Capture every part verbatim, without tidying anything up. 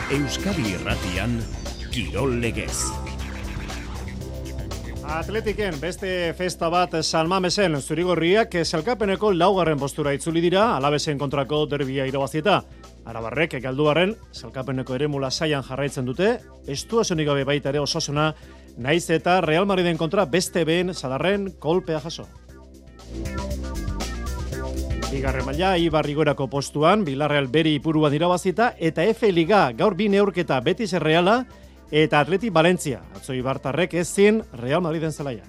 Euskadi Irratian, Kirol Legez. Atletiken beste festa bat San Mamesen zurigorriak sailkapeneko laugarren postura itzuli dira Alavesen kontrako derbia irabazieta. Arabarrek galduarren sailkapeneko eremu lasaian jarraitzen dute, estuasonik gabe baita ere Osasuna, naiz eta Real Madriden kontra beste behin sadarren kolpea jaso. Bigarren maila Ibarrigorako postuan Villarreal beri ipuruan irabazita eta F Liga gaur bi neurketa Betis Reala eta Atleti Valencia. Atzo Ibartarrek ezin Real Madriden zelaian.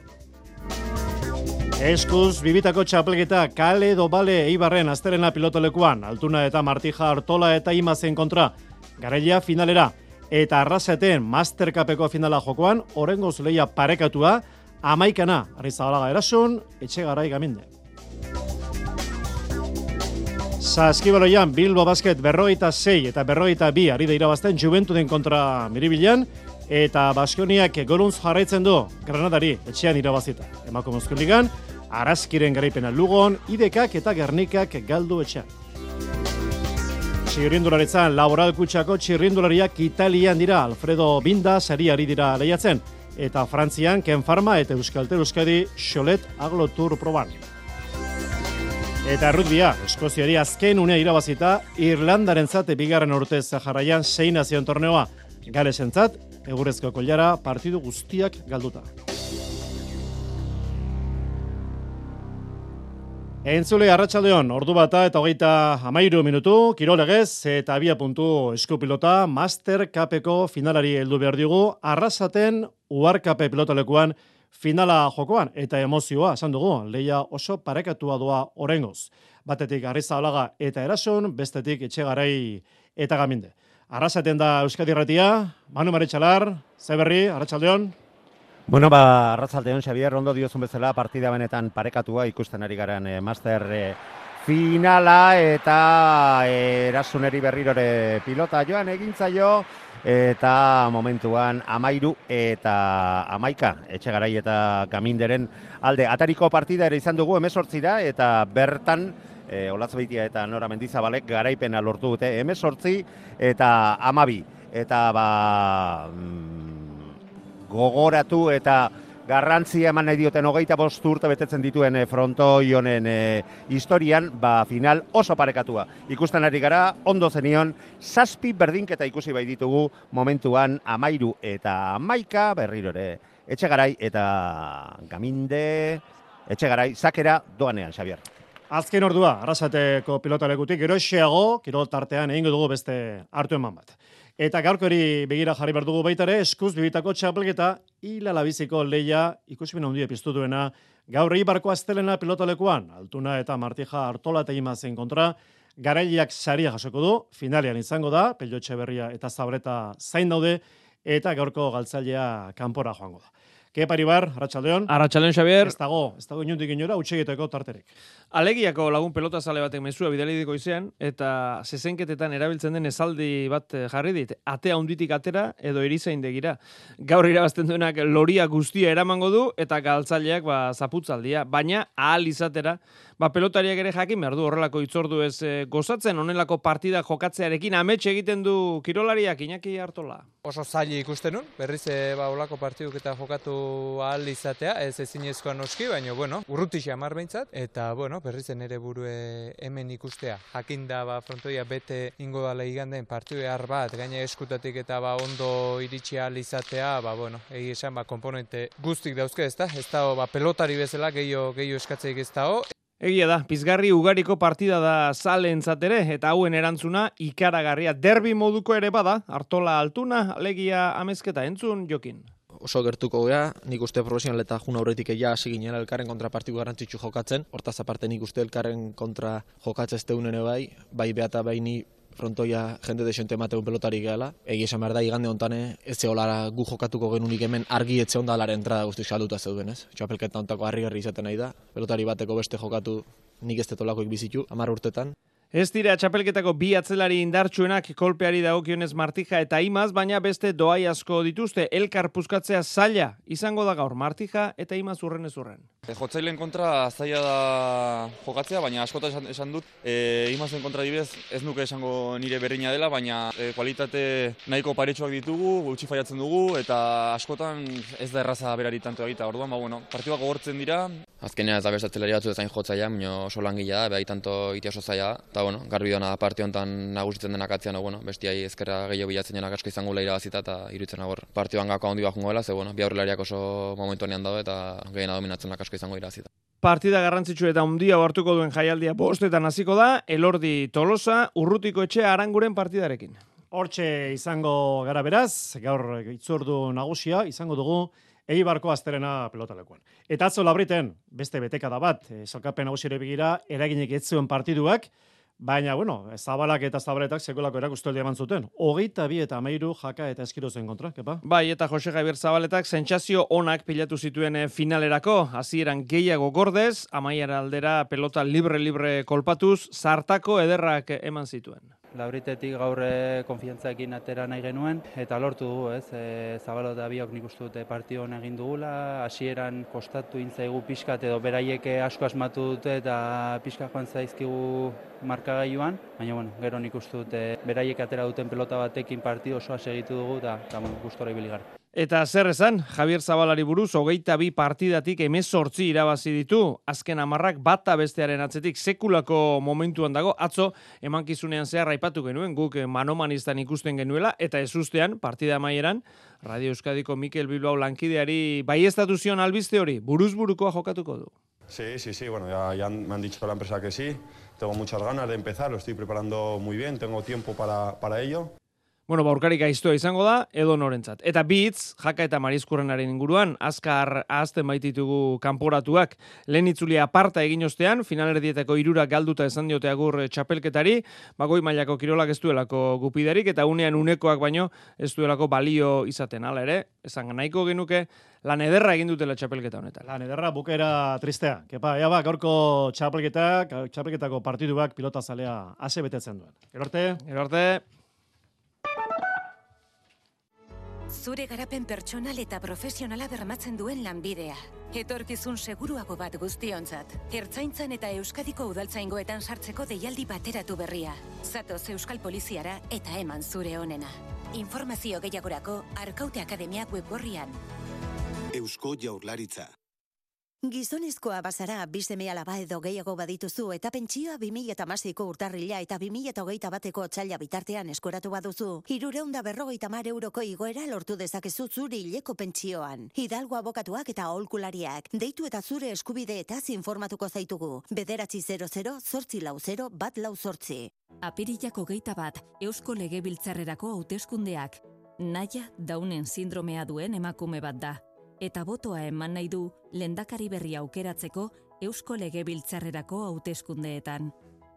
Eskuz bibitako txapelketa kale edo bale Eibarren astelena pilotolekuan. Altuna eta Martija Artola eta Imazen kontra. Garailea finalera. Eta Arrasaten Mastercupeko finala jokoan orengoz lehia parekatua amaikana. Arrizabalaga erasun, Etxegarai Gaminde. Saskibaloian Bilbo Basket berrogeita sei eta berrogeita bi ari da irabazten Juventuden kontra Miribilan eta Baskoniak Goluntz jarraitzen du Granadari etxean irabazita. Emakumezkoen ligan Araskiren garaipena Lugon, Idekak eta Gernikak galdu etxean. Txirrindularitzan Laboral Kutxako txirrindulariak Italian dira Alfredo Binda sari ari dira lehiatzen eta Frantzian Ken Farma eta Euskaltel Euskadi Xolet Aglo Tour proban. Eta rugbia, Eskoziari azken unea irabazita, Irlandaren zate bigarren urtez jarraian sei nazion torneoa. Galesen zat, egurrezko koilara partidu guztiak galduta. Entzule arratsaldeon, ordu bata eta hogeita hamairu minutu, Kirol Legez eta abia puntu eskupilota, Master Cupeko finalari heldu behar diogu, Arrasaten Uharkape pilotalekuan finala jokoan eta emozioa esan dugu, lehia oso parekatua doa orengoz. Batetik Arrizabalaga eta Erasun, bestetik Etxegarai eta Gaminde. Arrasaten da Euskadi Irratia, Manu Maritxalar, Zeberri, arratsaldeon. Bueno, ba, arratsaldeon Xabier, ondo diozun bezala partida benetan parekatua ikusten ari garen eh, Master eh, finala eta eh, Erasuneri berrirore pilota joan egintzaio. Eta momentuan amairu eta amaika Etxegarai eta Gaminderen alde. Atariko partida ere izan dugu hemezortzira eta bertan e, Olatzbeitia eta Nora Mendizabalek garaipena lortu dute hemezortzi eta amabi. Eta ba, mm, gogoratu eta garrantzia eman nahi dioten hogeita bost urte betetzen dituen frontoi honen e, historian, ba, final oso parekatua. Ikusten ari gara, ondo zenion, zazpi berdinketa ikusi bai ditugu momentuan amairu eta amaika, berrirore, Etxegarai eta Gaminde, Etxegarai, zakera doanean, Xabier. Azken ordua, Arrasateko pilotalekutik, geroxeago, kirol tartean egingo dugu beste hartu eman bat. Eta gaurkori begira jarri behar dugu baita ere, eskuz bibitako txapelketa Ilalabiziko lehia ikusmin handia piztu duena gaur Eibarko astelena pilotalekuan, Altuna eta Martija Artola eta Imazen kontra, garailiak saria jasoko du, finalean izango da, Pello Etxeberria eta Zabreta zain daude, eta gaurko galtzailea kanpora joango da. Kepa Aribar, arratsaldeon. Arratsaldeon Xabier. Ez dago, ez dago inundik inora, utxegiteko tarterik. Alegiako lagun pelota zale batek mezua bidalidiko izean, eta zezenketetan erabiltzen den esaldi bat jarri dit, atea hunditik atera edo erizain degira. Gaur irabazten duenak loria guztia eramango du, eta galtzaileak ba, zaputzaldia, baina ahal izatera, ba, pelotariak ere jakin behar du horrelako itzordu ez e, gozatzen, honelako partida jokatzearekin amets egiten du kirolariak, Iñaki Artola. Oso zaila ikusten nun, berriz e, ba, olako partiduk eta jokatu ahal izatea, ez ezinezkoa noski, baina, bueno, urrutixi hamar behintzat, eta, bueno, berrizen ere burue hemen ikustea. Jakinda, ba, frontoia bete ingo dala iganden partidu behar bat, gaine eskutatik eta ba, ondo iritsi ahal izatea, ba, bueno, egi esan, ba, komponente guztik dauzke, ez da, ez da, ba, pelotari bezala, gehiago, gehiago eskatzeik ez da, Egia da, pizgarri ugariko partida da zalentzat ere, eta hauen erantzuna ikaragarria derbi moduko ere bada, Artola Altuna, alegia amezketa entzun jokin. Oso gertuko gea, nik uste profesional eta jun aurretik egia hasi ginela elkarren kontra partidu garrantzitsu jokatzen, hortaz aparte nik uste elkarren kontra jokatzen ez teunene bai, bai beata bai ni frontoia jende desente emateun pelotari gehala. Egi esan behar da, igande hontane, ez zeholara gu jokatuko genunik hemen argi etxe ondalaren entrada guzti salduta zeuden, ez? Txapelketa hontako harri-garri izaten nahi da. Pelotari bateko beste jokatu nik ez tetolakoik bizitu, hamar urtetan. Ez dira txapelketako bi atzelari indartsuenak kolpeari dagokionez Martija eta Imaz, baina beste doai asko dituzte. Elkar puskatzea zaila izango da gaur Martija eta Imaz urren ez urren. Jotzaileen kontra zaila da jokatzea, baina askota esan, esan dut. E, Imazen kontra dibez ez nuke esango nire berrina dela, baina e, kualitate nahiko paretsuak ditugu, gutxi faiatzen dugu, eta askotan ez da erraza berari tanto egita. Orduan, ba, bueno, partiduak gogortzen dira. Azkenean ez da beste atzelari batzu ezain jotzaia, baina oso langila da, behai tanto itia oso zaila da. Eta, bueno, garbi dona partio honetan nagusitzen denak atzean, bueno, bestiai ezkerra gehiago bilatzen denak asko izango leira bazita, eta iruditzen agor partioan gako handi bat jungo dela, ze, bueno, bi aurrelariak oso momentu honean dago, eta gehiena dominatzen asko izango irabazita. Partida garrantzitsu eta handia hartuko duen jaialdia bostetan hasiko da, Elordi Tolosa, Urrutiko Etxea Aranguren partidarekin. Hortxe izango gara beraz, gaur itzordu nagusia izango dugu Eibarko Azterena pelotalekuan. Eta atzo Labriten, beste betekada bat, salkapen nagusire begira, eraginek ez zuen partiduak, baina, bueno, Zabalak eta Zabaletak sekolako erakustaldia eman zuten. Hogeita bi eta hamairu Jaka eta Eskirozen kontra, kepa? Bai, eta Jose Javier Zabaletak sentsazio onak pilatu zituen finalerako, hasieran gehiago gordez, amaiera aldera pelota libre-libre kolpatuz, zartako ederrak eman zituen. Labritetik gaur konfiantzaekin atera nahi genuen, eta lortu dugu, ez? E, Zabalo eta biok nik uste dute partio hon egin dugula, hasieran kostatu intzaigu pixkat edo beraiek asko asmatu dute eta pixka joan zaizkigu markagailuan, baina bueno, gero nik uste dute beraiek atera duten pelota batekin partio osoa segitu dugu eta, eta bueno, gustora ibili gara. Eta zer esan, Javier Zabalari buruz, hogeita bi partidatik hemezortzi irabazi ditu, azken hamarrak bata bestearen atzetik sekulako momentuan dago, atzo emankizunean zehar aipatu genuen, guk manomanistan ikusten genuela, eta ezustean, partida amaieran, Radio Euskadiko Mikel Bilbao lankideari baieztatu zion albiste hori, buruz-burukoa jokatuko du. Sí, sí, sí, bueno, ya, ya me han dicho la empresa que sí, tengo muchas ganas de empezar, lo estoy preparando muy bien, tengo tiempo para, para ello. Bueno, baurkarik aiztoa izango da, edo norentzat. Eta bitz, Jaka eta Marizkurrenaren inguruan, azkar ahazten baititugu kanporatuak, lehen itzulia aparta egin ostean, finalerdietako hirurak galduta esan diote agur txapelketari, bagoi mailako kirolak ez duelako gupidarik, eta unean unekoak baino ez duelako balio izaten, hala ere, esan nahiko genuke, lan ederra egin dutela txapelketa honetan. Lan ederra bukera tristea. Kepa, ea ba, gaurko txapelketak, txapelketako partiduak pilota zalea ase betetzen duen. Gero arte. Gero arte. Zure garapen pertsonal eta profesionala bermatzen duen lanbidea. Etorkizun seguruago bat guztiontzat. Ertzaintzan eta Euskadiko udaltzaingoetan sartzeko deialdi bateratu berria. Zatoz Euskal Poliziara eta eman zure onena. Informazio gehiagorako Arkaute Akademia webgorrian. Eusko Jaurlaritza. Gizonezkoa bazara, bi seme alaba edo gehiago badituzu eta pentsioa bi mila hamaseiko urtarrila eta bi mila hogeita bateko otsaila bitartean eskoratu baduzu, hirurehun eta berrogeita hamar euroko igoera lortu dezakezu zure hileko pentsioan. Hidalgo abokatuak eta aholkulariak, deitu eta zure eskubideetaz informatuko zaitugu. Bederatzi zero zero, zortzi lau zero, bat lau zortzi. Apirilako geita bat, Eusko Legebiltzarrerako hauteskundeak. Naia Downen sindromea duen emakume bat da. Eta botoa eman nahi du lehendakari berri aukeratzeko Eusko Legebiltzarrerako hauteskundeetan.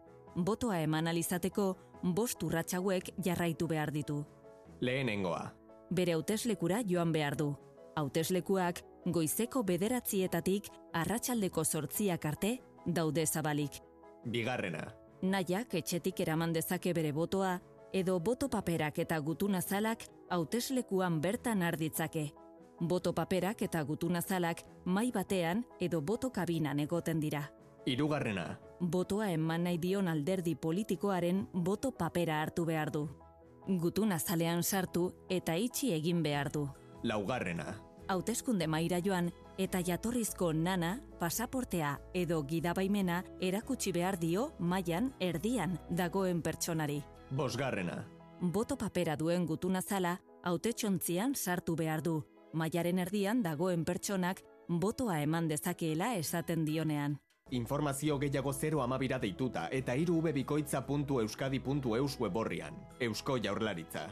Botoa eman alizateko bost urrats hauek jarraitu behar ditu. Lehenengoa. Bere hauteslekura joan behar du. Hauteslekuak goizeko bederatzietatik arratsaldeko zortziak arte daude zabalik. Bigarrena. Nahiak etxetik eraman dezake bere botoa edo boto paperak eta gutunazalak hauteslekuan bertan arditzake. Boto paperak eta gutunazalak mai batean edo boto kabinan egoten dira. Hirugarrena. Botoa eman nahi dion alderdi politikoaren boto papera hartu behar du. Gutunazalean sartu eta itxi egin behar du. Laugarrena. Hauteskunde mahaira joan eta jatorrizko nana, pasaportea edo gidabaimena erakutsi behar dio mailan erdian dagoen pertsonari. Bosgarrena. Boto papera duen gutunazala hautetsontzian sartu behar du. Mailaren erdian dagoen pertsonak botoa eman dezakeela esaten dionean. Informazio gehiago zero amabira deituta eta hiru ubebikoitza puntu euskadi puntu eus weborrian. Eusko Jaurlaritza.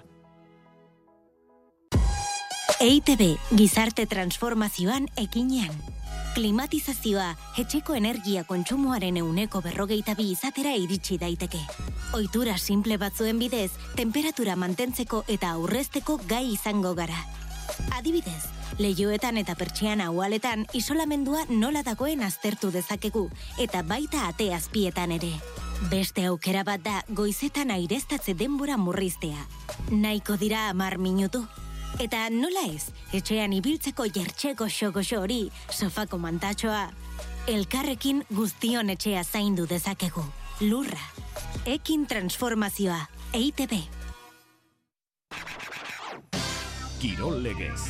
E I Te Be, gizarte transformazioan ekinean. Klimatizazioa, etxeko energia kontsumoaren ehuneko berrogeita bi izatera iritsi daiteke. Ohitura simple batzuen bidez, temperatura mantentzeko eta aurrezteko gai izango gara. Adibidez, leihoetan eta pertsiana ualetan isolamendua nola dagoen aztertu dezakegu, eta baita ate azpietan ere. Beste aukera bat da goizetan aireztatze denbora murriztea. Nahiko dira hamar minutu. Eta nola ez, etxean ibiltzeko jertxe goxo-goxo hori, sofako mantatxoa. Elkarrekin guztion etxea zaindu dezakegu. Lurra. Ekin transformazioa. E I T B. Kirol Legez.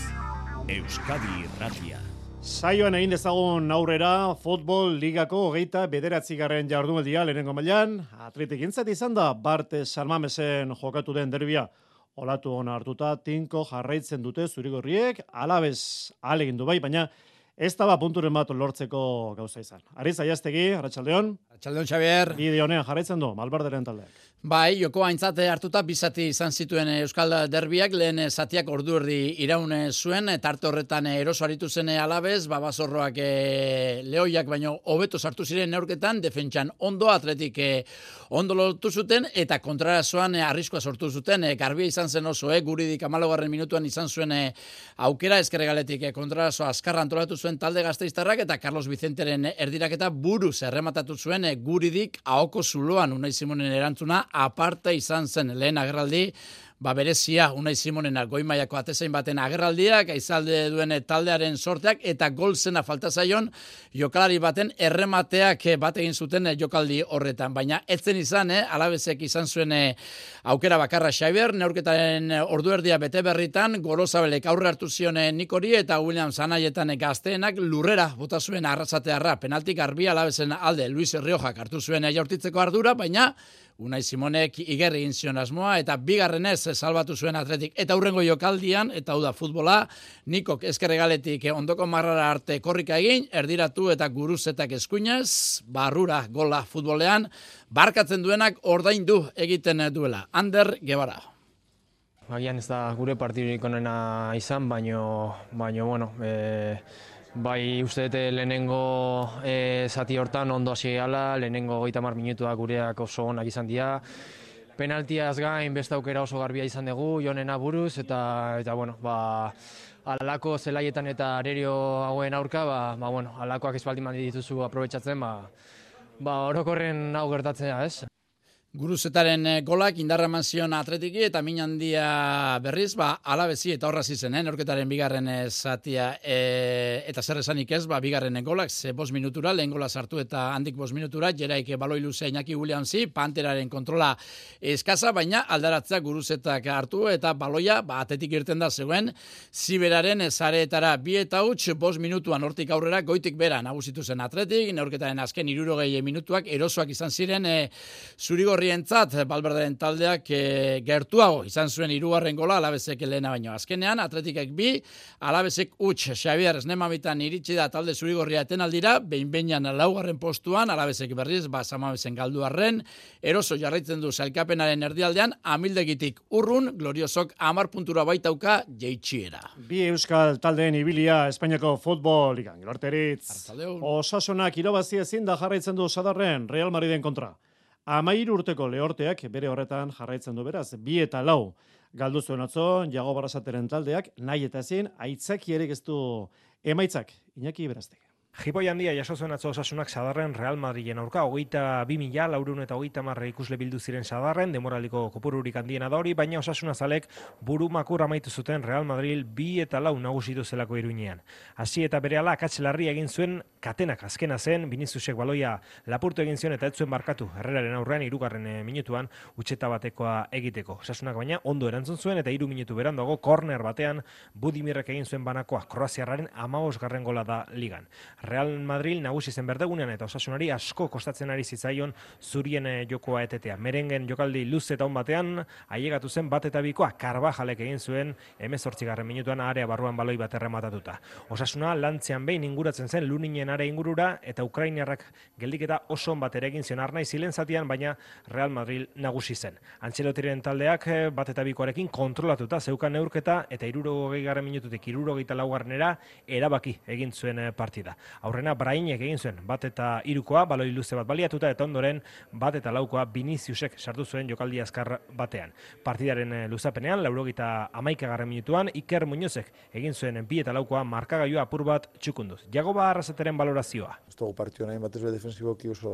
Euskadi Irratia. Saioan egin dezagun aurrera, futbol ligako hogeita bederatzigarren jardunaldia lehenengo mailan, Atletik intzat izan da, Bart Salmamesen jokatu den derbia. Olatu ona hartuta, tinko jarraitzen dute zurigorriek, alabez alegin du bai, baina ez da ba punturen bat lortzeko gauza izan. Ariz Aiaztegi, Arratsaldeon. Arratsaldeon, Xabier. Bide honean jarraitzen du, Malbarderen taldeak. Bai, joko aintzate hartuta bizati izan zituen Euskal Derbiak, lehen zatiak ordu erdi iraun zuen, tarte horretan eroso aritu zen alabez, babazorroak e, lehoiak baino hobeto sartu ziren neurketan, defentsan ondo, Atletik e, ondo lortu zuten, eta kontrarazoan e, arriskoa sortu zuten, e, garbia izan zen oso, e, guridik amalogarren minutuan izan zuen e, aukera eskerregaletik e, kontrarazoa azkarra antolatu zuen talde gazteiztarrak, eta Carlos Vicenteren erdiraketa buruz errematatu zuen e, guridik ahoko zuloan, Unai Simonen erantzuna, aparte izan zen lehen agerraldi, ba berezia Unai Simonena goi-mailako atezain baten agerraldiak, aizalde duen taldearen sorteak, eta gol zena falta zaion jokalari baten erremateak bat egin zuten jokaldi horretan. Baina etzen izan, eh, alabezek izan zuen eh, aukera bakarra Xabier, neurketaren ordu erdia bete berritan, Gorozabelek aurre hartu zion Nikori, eta William Zanaietan gazteenak lurrera bota zuen arrasatearra. Penaltik garbi alabezen alde, Luis Riojak hartu zuen jaurtitzeko ardura, baina Unai Simonek igerri egin zion asmoa, eta bigarrenez salbatu zuen Atletik. Eta hurrengo jokaldian, eta hau da futbola, Nikok ezkerregaletik ondoko marrara arte korrika egin, erdiratu eta guruzetak eskuinez, barrura gola futbolean, barkatzen duenak ordaindu egiten duela. Ander Guevara. Agian ez da gure partidurik onena izan, baino, baino bueno, e... Bai, uste dute lehenengo e, zati hortan ondo hasi gala, lehenengo hogeita hamar minutuak gureak oso onak izan dira. Penaltiaz gain beste aukera oso garbia izan dugu, Jonena buruz, eta, eta bueno, ba, alako zelaietan eta arerio hauen aurka, ba, ba, bueno, alakoak ez baldin mandi dituzu aprobetxatzen, ba, ba, orokorren hau gertatzea, ez? Guruzetaren golak indarra eman zion Atletiki eta min handia berriz, ba, alabezi eta horraz izen, eh? Neurketaren bigarren zatia e, eta zer esanik ez, ba, bigarren golak, ze bost minutura, lehen gola sartu eta handik bost minutura, jeraik baloi luzea Iñaki Williamsi, Panteraren kontrola eskaza, baina aldaratzea guruzetak hartu eta baloia, ba, atetik irten da zegoen, ziberaren zareetara bi eta huts, bost minutuan hortik aurrera, goitik bera nagusitu zen Atletik, neurketaren azken hirurogei minutuak erosoak izan ziren, e, zurigo Rientzat, Balberderen taldeak e, gertuago izan zuen hirugarren gola alabezek lehena baino. Azkenean, Atletikek bi, alabezek huts, Xabier Esnemamitan iritsi da talde zurigorria etenaldira, behin-behinan laugarren postuan, alabezek berriz, ba, Samabezen galduarren, eroso jarraitzen du sailkapenaren erdialdean, amildegitik urrun, gloriosok amar puntura baitauka jeitxiera. Bi euskal taldeen ibilia Espainiako futbol ligan, Gilorteritz. Osasunak irabazi ezin da jarraitzen du Sadarren Real Madriden kontra. Amairu urteko lehorteak bere horretan jarraitzen du beraz, bi eta lau galdu zuen atzo, Jago Barrasateren taldeak, nahi eta ezin, aitzaki ere ez du emaitzak, Iñaki Beraztek. Jipoi handia jaso zuen atzo Osasunak Sadarren Real Madrilen aurka, hogeita bi mila, laurehun eta hogeita hamar ikusle bildu ziren Sadarren, demoraliko kopururik handiena da hori, baina Osasuna zalek buru makur amaitu zuten Real Madrid bi eta lau nagusitu zelako Iruinean. Hasi eta berehala akatselarri egin zuen katenak azkena zen, Viniciusek baloia lapurtu egin zion eta ez zuen barkatu Herreraren aurrean hirugarren minutuan utxeta batekoa egiteko. Osasunak baina ondo erantzun zuen eta hiru minutu beranduago korner batean Budimirrek egin zuen banakoa, Kroaziarraren hamabosgarren gola da ligan. Real Madrid nagusi zen berdegunean eta Osasunari asko kostatzen ari zitzaion zurien jokoa etetea. Merengen jokaldi luze eta on batean ailegatu zen bat eta bikoa, Carvajalek egin zuen hemezortzigarren minutuan area barruan baloi bat errematatuta. Osasuna lantzean behin inguratzen zen Luninen are ingurura eta Ukrainiarrak geldiketa oso on bat ere egin zion Arnaiz zilen zatian, baina Real Madrid nagusi zen. Antzelotiren taldeak bat eta bikoarekin kontrolatuta zeukan neurketa eta hirurogeigarren minututik hirurogeita laugarrenera erabaki egin zuen partida. Aurrena Brainek egin zuen bat eta hirukoa, baloi luze bat baliatuta eta ondoren bat eta laukoa Viniciusek sartu zuen jokaldi azkar batean. Partidaren luzapenean, laurogeita hamaikagarren minutuan, Iker Muñozek egin zuen bi eta laukoa markagailua apur bat txukunduz. Jago Barrasateren balorazioa. Ez dugu partioan hain batez be defensiboki oso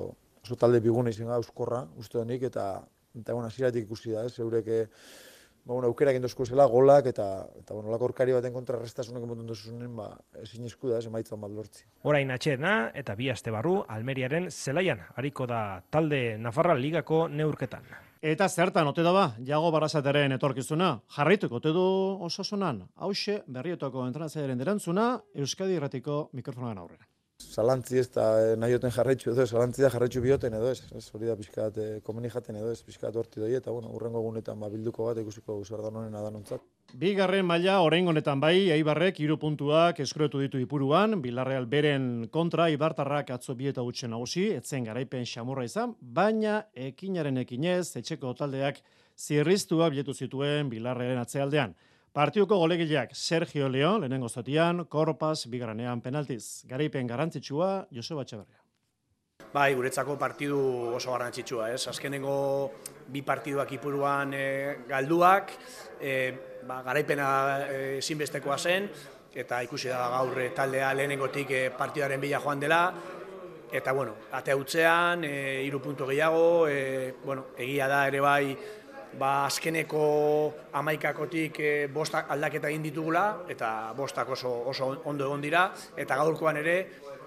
Oso talde biguna izan gara euskorra, uste honik, eta, eta bueno, hasieratik ikusi da, ez, eurek ba, bueno, aukera egin dozko zela, golak, eta, eta bueno, lako orkari baten kontra restasunak emoten duzunen, ba, ezin esku da, ez, emaitzan bat lortzi. Orain atxedena, eta bi aste barru, Almeriaren zelaian, hariko da talde Nafarra Ligako neurketan. Eta zertan, ote da ba, Jago Barrasateren etorkizuna, jarraituko ote du Osasunan, hauxe berriotako entrenatzailearen erantzuna, Euskadi Irratiko mikrofonoan aurrera. Zalantzi ez da nahioten jarraitzu edo ez, zalantzi da jarraitzu bioten edo ez, ez hori da pixkat komeni jaten edo ez, pixkat horti doi, eta bueno, urrengo egunetan ba, bilduko bat ikusiko zerdan honen adanontzat. Bigarren maila oraingo honetan bai, Eibarrek hiru puntuak eskuratu ditu Ipuruan, Villarreal beren kontra Ibartarrak atzo bi eta huts nagusi, etzen garaipen xamurra izan, baina ekinaren ekinez etxeko taldeak zirriztuak biletu zituen Villarrealen atzealdean. Partiuko golegileak Sergio León, lehenengo zatian, Korpas, bigarrenean penaltiz. Garaipen garrantzitsua, Joseba Etxeberria. Bai, guretzako partidu oso garrantzitsua, ez? Azkenengo bi partiduak Ipuruan e, galduak, e, ba, garaipena ezinbestekoa zen, eta ikusi da gaur e, taldea lehenengotik e, partidaren bila joan dela, eta bueno, ate hutzean, e, hiru puntu gehiago, e, bueno, egia da ere bai, ba, azkeneko hamaikakotik e, bost aldaketa egin ditugula, eta bostak oso, oso ondo egon dira, eta gaurkoan ere,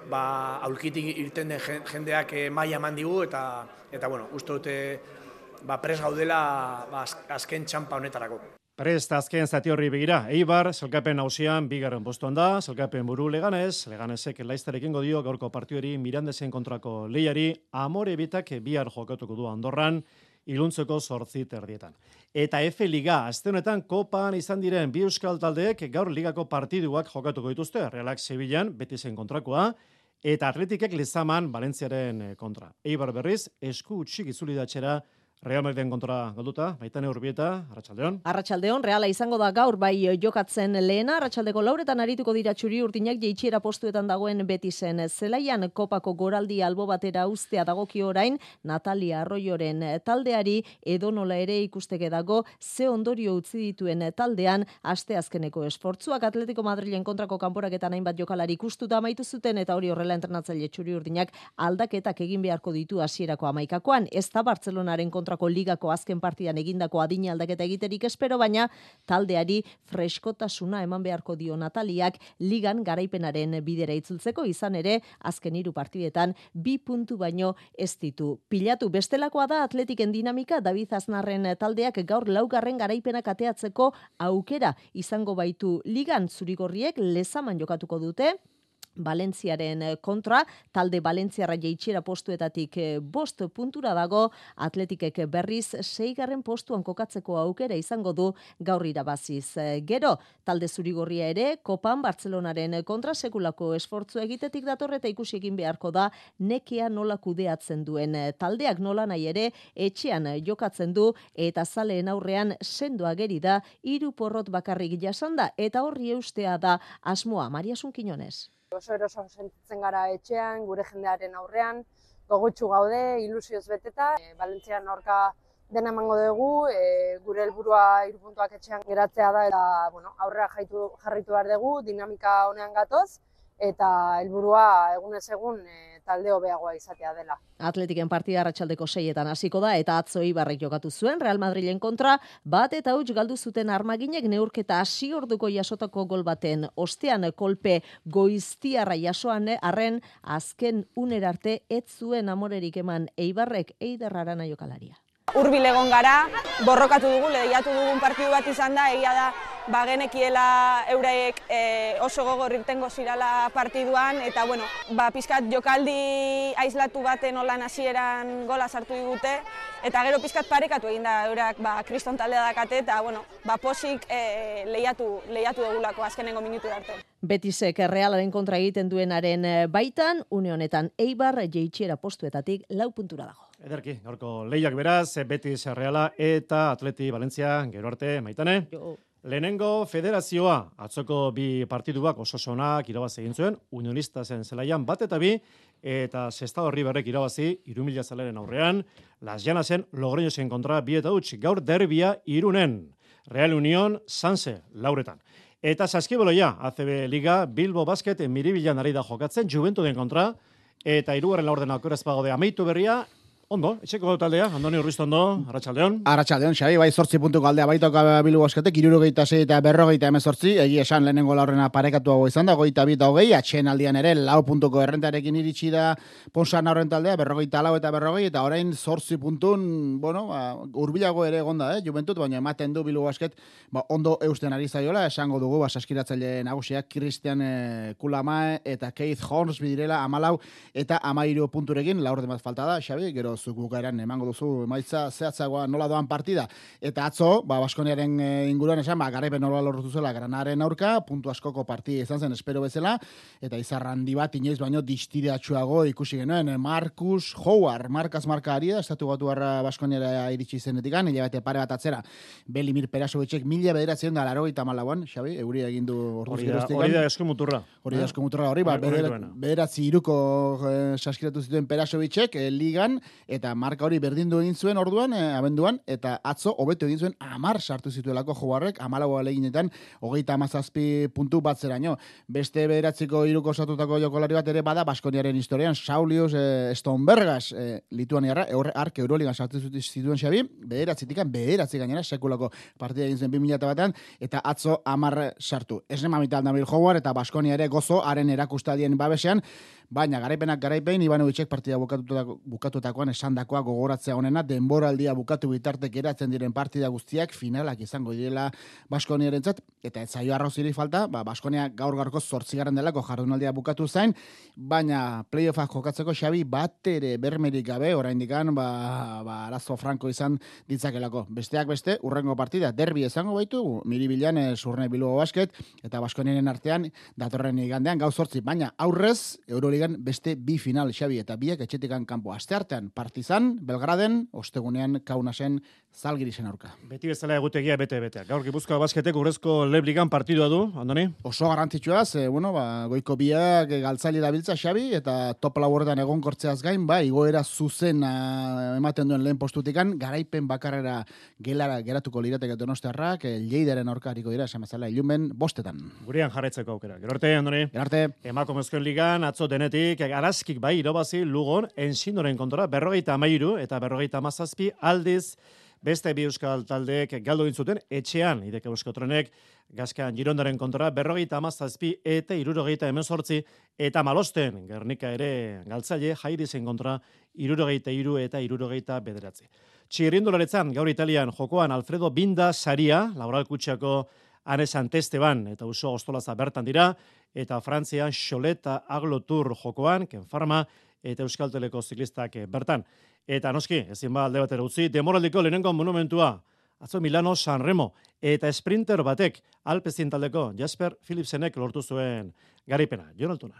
ba, aulkitik irten den jendeak e, maila eman digu, eta, eta bueno, uste dute ba, pres gaudela ba, azken txampa honetarako. Prest azken zati horri begira, Eibar, zelkapen hausian bigarren postuan da, zelkapen buru Leganez, Leganezek Laistarekin dio gaurko partiduari Mirandesen kontrako lehiari, Amore bitak bihar jokatuko du Andorran, iluntzeko zortzi terdietan. Eta F Liga, azte honetan kopan izan diren bi euskal taldeek gaur ligako partiduak jokatuko dituzte, Realak Sevillan, Betisen kontrakoa, eta Atletikek Lezaman Valentziaren kontra. Eibar berriz, esku utxik itzuli datxera Real Madriden kontra galduta, Maitane Urbieta, Arratsaldeon. Arratsaldeon, Reala izango da gaur bai jokatzen lehena, arratsaldeko lauretan arituko dira txuri urdinak jeitsiera postuetan dagoen Betisen zelaian kopako goraldi albo batera ustea dagokio orain Natalia Arroyoren taldeari edonola ere ikusteke dago ze ondorio utzi dituen taldean asteazkeneko esfortzuak Atletico Madrilen kontrako kanporaketan hainbat jokalari ikustuta amaitu zuten eta hori horrela entrenatzaile txuri urdinak aldaketak egin beharko ditu hasierako hamaikakoan, ez da Bartzelonaren kontrako ligako azken partidan egindako adina aldaketa egiterik espero, baina taldeari freskotasuna eman beharko dio Nataliak ligan garaipenaren bidera itzultzeko, izan ere azken hiru partidetan bi puntu baino ez ditu pilatu. Bestelakoa da Atletiken dinamika, David Aznarren taldeak gaur laugarren garaipenak ateatzeko aukera izango baitu ligan, zurigorriek Lezaman jokatuko dute, Valentziaren kontra, talde Valentziarra jeitsiera postuetatik bost puntura dago, Atletikek berriz seigarren postuan kokatzeko aukera izango du gaur irabaziz. Gero, talde zurigorria ere, Kopan Bartzelonaren kontra sekulako esfortzu egitetik dator eta ikusi egin beharko da nekea nola kudeatzen duen. Taldeak nola nahi ere, etxean jokatzen du eta zaleen aurrean sendoa geri da, hiru porrot bakarrik jasanda eta horri eustea da asmoa. Maria Sunkinonez. Oso eroso sentitzen gara etxean, gure jendearen aurrean, gogotsu gaude, ilusioz beteta, e, Valentzian aurka dena emango dugu, e, gure helburua hiru puntuak etxean geratzea da eta bueno, aurrera jaitu, jarritu behar dugu, dinamika honean gatoz, eta helburua egunez egun e, talde hobeagoa izatea dela. Atletiken partida arratsaldeko seietan hasiko da eta atzo Eibarrek jokatu zuen Real Madrilen kontra, bat eta huts galdu zuten armaginek neurketa hasi orduko jasotako gol baten ostean kolpe goiztiarra jasoan arren azken unera arte ez zuen amorerik eman Eibarrek Eider Arana jokalaria. Hurbil egon gara, borrokatu dugu, lehiatu dugun partidu bat izan da, egia da, ba genekiela eurek e, oso gogor irtengo zirala partiduan, eta bueno, ba pizkat jokaldi aislatu baten olan hasieran gola sartu digute, eta gero pizkat parekatu egin da eurak ba kriston taldea dakate, eta bueno, ba posik e, lehiatu, lehiatu dugulako azkenengo minutu arte. Betisek Realaren kontra egiten duenaren baitan, une honetan Eibar jeitsiera postuetatik lau puntura dago. Ederki, gaurko lehiak beraz, Betis Reala eta Atleti Valentzia, gero arte, Maitane. Jo. Lehenengo federazioa, atzoko bi partiduak Osasonak irabazi egin zuen, Unionista zen zelaian bat eta bi, eta Sestao Riberrek irabazi hiru mila zaleren aurrean, Las Llanasen Logroñosen kontra bi eta huts, gaur derbia Irunen, Real Unión Sanse lauretan. Eta Saskiboloia, A C B Liga, Bilbo Basket, Miribilan ari da jokatzen, Juventuden kontra, eta hirugarren laurden aukera ezpagode amaitu berria. Ondo, etxeko taldea, Andoni Urriztondo, Arratsaldeon. Arratsaldeon, Xabi, bai zortzi puntuko aldea baitoka Bilbo Basketek, hirurogeita sei eta berrogeita hemezortzi, egia esan lehenengo laurrena parekatuago izan da, hogeita bi eta hogei, atxeen aldian ere lau puntuko errentarekin iritsi da Ponsan horren taldea, berrogeita lau eta berrogei, eta orain zortzi puntun, bueno, ba, urbilago ere egonda, eh, Juventud, baina ematen du Bilbo Basket, ba, ondo eusten ari zaiola, esango dugu, ba, saskiratzaile nagusiak, Christian eh, Kulamae eta Keith Hornsby direla, amalau eta amairu punturekin, laurden bat falta da, Xabi, gero zuk bukaeran emango duzu emaitza zehatzagoa nola doan partida. Eta atzo, ba, Baskoniaren e, inguruan esan, ba, garaipen nola lortu zela Granadaren aurka, puntu askoko partida izan zen espero bezala, eta izar handi bat inoiz baino distiratsuago ikusi genuen. Marcus Howard, markaz marka ari da, estatu batu barra Baskoniara iritsi zenetikan, hilabete pare bat atzera, Belimir Perasovicek mila bederatzen da larogeita malauan, Xabi, euri egindu orduz geroztikan. Hori da eskumuturra. Hori da eskumuturra hori, ba, bederatzi iruko e, saskiratu zituen Perasovicek e, ligan, eta marka hori berdindu egin zuen orduan, e, abenduan, eta atzo hobeto egin zuen amar sartu zituelako Howardek, amalau aleginetan, hogeita amazazpi puntu bat zeraino. Beste bederatziko iruko osatutako jokolari bat ere bada, Baskoniaren historian, Saulius e, Stonbergas, e, Lituaniarra, eurre ark Euroligan sartu zituen Xabi, bederatzitikan, bederatzi gainera, sekulako partida egin zuen bi mila batean, eta atzo amar sartu. Ez nema mital Nabil Howard, eta Baskonia ere gozo, haren erakustadien babesean, baina garaipenak garaipen, Ivanovicek partida bukatutako, bukatutakoan esandakoa gogoratzea honena, denboraldia bukatu bitartek eratzen diren partida guztiak finalak izango direla Baskoniarentzat, eta ez zaio arrauziri falta, ba, Baskonia gaur gaurko zortzigarren delako jardunaldia bukatu zain, baina playoffak jokatzeko Xabi bat ere bermerik gabe, oraindikan ba, ba, arazo franko izan ditzakelako. Besteak beste, urrengo partida, derbi izango baitu, Miribilan Zurne Bilbo Basket, eta Baskoniaren artean, datorren igandean, gau zortzi, baina aurrez, Euroligan beste bi final, Xabi, eta biak etxetikan kanpo. Asteartean, Partizan, Belgraden, ostegunean Kaunasen Zalgirisen aurka. Beti bezala egutegia bete-betea. Gaur Gipuzkoa Basketek urrezko Lebligan partidua du, Andoni? Oso garrantzitsua, ze, bueno, ba, goiko biak galtzaile dabiltza Xabi, eta top lauertan egon kortzeaz gain, ba, igoera zuzen ematen duen lehen postutikan, garaipen bakarrera gelara geratuko lirateke Donostiarrak, Lleidaren aurka hariko dira, esan bezala, ilumen bostetan. Gurean jarretzeko aukera. Gero arte, Andoni? Gero arte. Emakumezkoen ligan, atzo denetik, arazkik bai irabazi Lugon, Ensindoren kontra, berrogeita amairu eta berrogeita amazazpi aldiz, beste bi euskal taldeek galdu zuten etxean, ideke Euskotronek, Gazkan Girondaren kontra, berrogeita amazazpi eta irurogeita hemezortzi, eta Malosten, Gernika ere galtzaile, Jairizen kontra, irurogeita iru eta irurogeita bederatzi. Txirrindularetzan, gaur Italian jokoan Alfredo Binda saria, Laboral Kutxako Anes Antesteban eta Uso Ostolaza bertan dira, eta Frantzian Xoleta Aglotur jokoan, Kenfarma eta Euskalteleko ziklistak bertan. Eta noski, ezin ba alde batera utzi, demoraldiko lehenengo monumentua, atzo Milano Sanremo, eta sprinter batek, Alpezin taldeko Jasper Philipsenek lortu zuen garipena. Jon Altuna.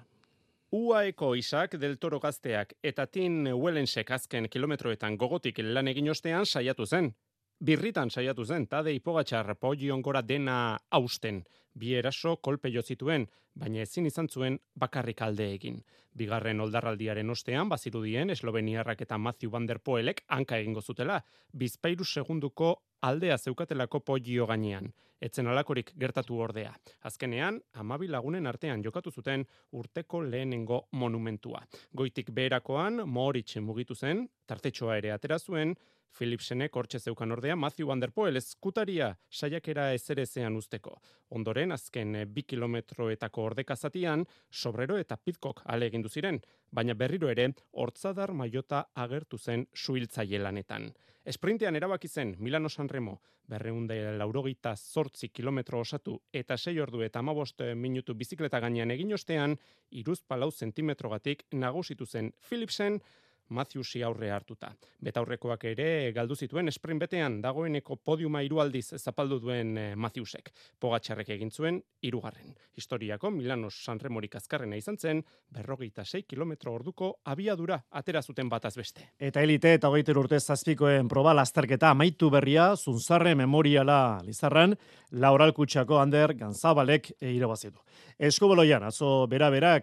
Uaeko Isak del Toro gazteak eta Tin Wellensek azken kilometroetan gogotik lan egin ostean saiatu zen. Birritan saiatu zen, Tadej Pogačar Pogion gora dena hausten. Bi eraso kolpe jo zituen, baina ezin izan zuen bakarrik alde egin. Bigarren oldarraldiaren ostean, bazirudien Esloveniarrak eta Matthew Van Der Poelek hanka egingo zutela, bizpairu segunduko aldea zeukatelako Pogio gainean. Etzen alakorik gertatu ordea. Azkenean, hamabi lagunen artean jokatu zuten urteko lehenengo monumentua. Goitik beherakoan, Moritz mugitu zen, tartetxoa ere atera zuen, Philipsenek hortxe zeukan ordea Matthew Van Der Poel ezkutaria saiakera ezerezean usteko. Ondoren, azken bi kilometroetako ordekazatian, Sobrero eta Pitcock ale egindu ziren, baina berriro ere, hortzadar maiota agertu zen suhiltzaile lanetan. Esprintean erabaki zen Milano Sanremo, berrehun eta laurogeita zortzi kilometro osatu eta sei ordu eta hamabost minutu bizikleta gainean egin ostean, hiruzpalau zentimetrogatik nagusitu zen Philipsen, Matthewsi aurre hartuta. Betaurrekoak ere galdu zituen sprint betean dagoeneko podiuma hiru aldiz zapaldu duen Matthewsek. Pogačarrek egin zuen hirugarren. Historiako Milano Sanremorik azkarrena izan zen, berrogeita sei kilometro orduko abiadura atera zuten bataz beste. Eta elite eta hogeiter urte zazpikoen proba lasterketa amaitu berria, Zunzarre memoriala Lizarran, Laboral Kutxako Ander Ganzabalek irabazi du. Eskubaloian, atzo bera-berak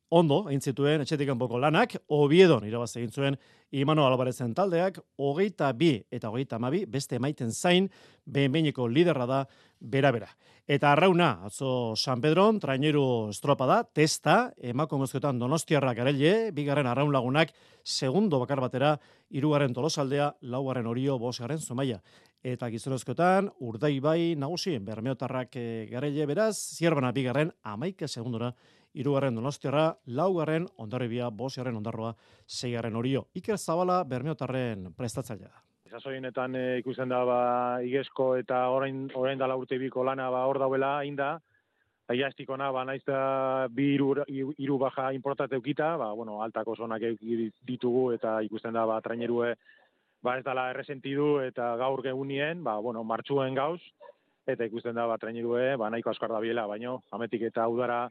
ondo egin zituen etxetik kanpoko lanak, Oviedon irabazi egin zuen Imano Alvarezen taldeak, hogeita bi eta hogeita hamabi beste emaiten zain, behin-behineko liderra da bera-bera. Eta arrauna, atzo San Pedron, traineru estropa da, testa, emakumezkoetan Donostiarra Garaile, bigarren arraun lagunak, segundo bakar batera, hirugarren Tolosaldea, laugarren Orio, bosgarren Zumaia. Eta gizonezkoetan, Urdaibai nagusi, Bermeotarrak e, Garaile beraz, Zierbana bigarren, amaika segundora, hirugarren Donostiarra, laugarren Hondarribia, bosgarren Hondarroa, seigarren Orio. Iker Zabala Bermeotarren prestatzailea da. Sasoienetan e, ikusten da ba, Igesko eta orain orain dela urte biko lana ba hor dauela ainda. Aiastikona ba naizta bi hiru hiru baja importante ukita, ba bueno, altako zonak ditugu eta ikusten da ba trainerue ba ez dela erresentidu eta gaur geunien, ba bueno, martxuen gauz eta ikusten da ba trainerue ba nahiko askar dabiela, baino ametik eta udara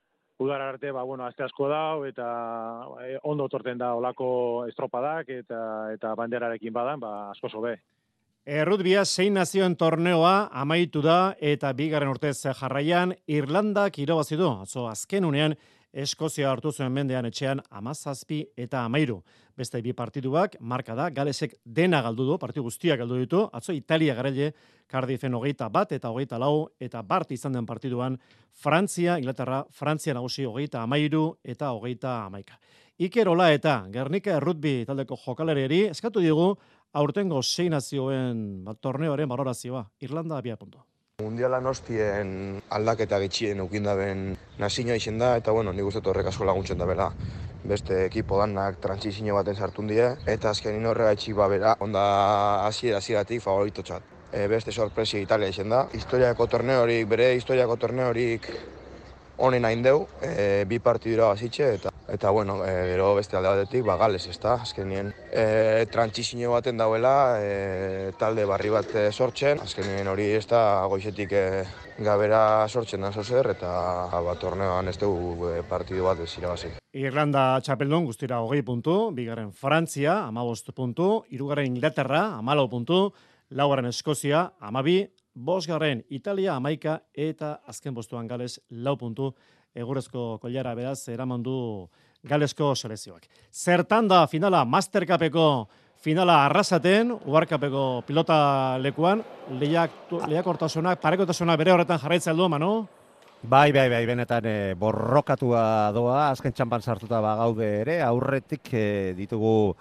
Udara arte, ba, bueno, azte asko dau, eta e, ondo torten da olako estropadak, eta eta banderarekin badan, ba, asko sobe. Errutbia zein nazioen torneoa amaitu da, eta bigarren urtez jarraian, Irlandak irabazi du. Atzo, azken unean, Eskozia hartu zuen mendean etxean amazazpi eta amairu. Beste bi partiduak, marka da, Galesek dena galdu du, partidu guztiak galdu ditu, atzo Italia Garaile, Cardiffen hogeita bat eta hogeita lau, eta bart izan den partiduan, Frantzia, Inglaterra, Frantzia nagusi hogeita amairu eta hogeita amaika. Iker Ola eta Gernika Errutbi taldeko jokalariari eskatu digu aurtengo sei nazioen bat, torneoaren balorazioa, Irlanda abia puntu. Mundialan hostien aldaketa getxien eukindaben nazioa izen da, eta bueno, nik uste horrek asko laguntzen da bela. Beste ekipo danak trantsizio baten sartun die, eta azkenin horregaitxik babera, onda hasiera hasieratik favoritotzat. E, beste sorpresia Italia izen da. Historiako torneorik, bere historiako torneorik honen hain deu, e, bi partidura bazitxe, eta eta bueno, e, gero beste alde batetik, ba, Gales, ez da, azkenien e, trantsizio baten dauela, e, talde barri bat e, sortzen, azkenien hori ez da goizetik e, gabera sortzen da zozer, eta ba, torneoan ez dugu e, partidu bat ez irabazi. Irlanda txapeldun guztira hogei puntu, bigarren Frantzia, amabost puntu, hirugarren Inglaterra, amalau puntu, laugarren Eskozia, amabi, bosgarren Italia, amaika, eta azken postuan Gales, lau puntu, egurezko koilara beraz, eraman du Galesko selezioak. Zertan da finala, Master Cupeko finala arrasaten, Ubarkapeko pilota lekuan, lehiak hortasunak, parekotasunak bere horretan jarraitzea aldo, Manu? Bai, bai, bai, benetan e, borrokatua doa, azken txampan sartuta bagaude ere, aurretik e, ditugu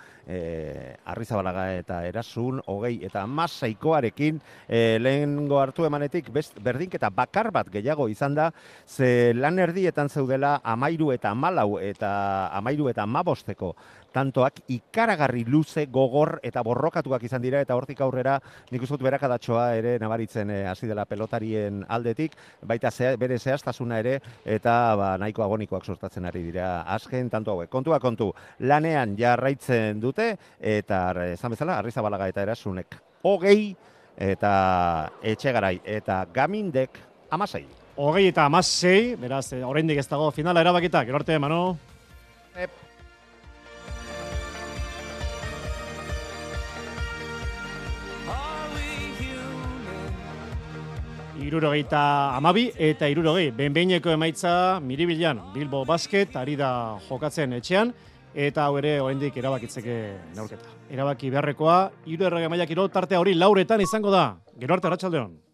e, Arrizabalaga eta Erasun, hogei eta amaseikoarekin, e, lehengo hartu emanetik best, berdinketa bakar bat gehiago izan da, ze lan erdietan zeudela amairu eta amalau eta amairu eta amabosteko tantoak ikaragarri luze, gogor eta borrokatuak izan dira, eta hortik aurrera nik uste dut berakadatxoa ere nabaritzen hasi dela pelotarien aldetik, baita ze, bere zehaztasuna ere, eta ba, nahiko agonikoak sortatzen ari dira azken tanto hauek. Kontua kontu, lanean jarraitzen dute, eta esan bezala, Arrizabalaga eta Erasunek hogei, eta Etxegarai eta Gamindek amasei. Hogei eta amasei, beraz, oraindik ez dago finala erabakita, gero arte, Manu? Ep. Irurogeita amabi eta irurogei. Benbeineko emaitza Miribilan, Bilbo Basket, ari da jokatzen etxean, eta hau ere oraindik erabakitzeke neurketa. Erabaki beharrekoa, hiru errege mailak kirol tartea hori lauretan izango da. Gero arte, arratsaldeon.